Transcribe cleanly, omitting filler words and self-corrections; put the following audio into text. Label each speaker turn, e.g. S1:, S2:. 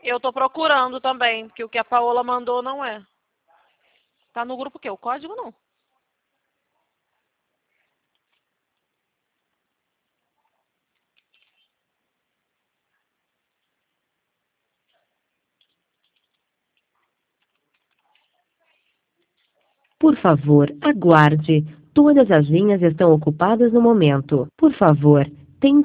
S1: Eu tô procurando também, porque o que a Paola mandou não é. Tá no grupo o quê? O código não.
S2: Por favor, aguarde. Todas as linhas estão ocupadas no momento. Por favor,